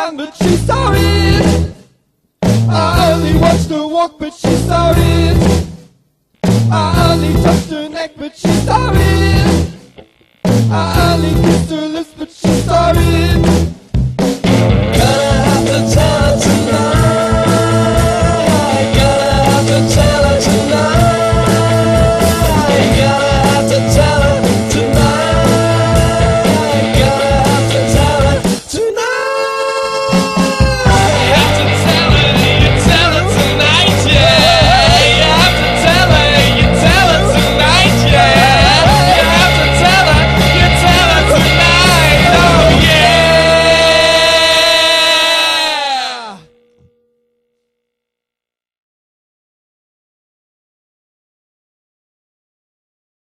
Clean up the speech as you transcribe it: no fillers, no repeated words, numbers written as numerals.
hand, but she saw it. I only watched her walk, but she saw it. I only touched her neck, but she saw it. I only kissed her lips, but she saw it.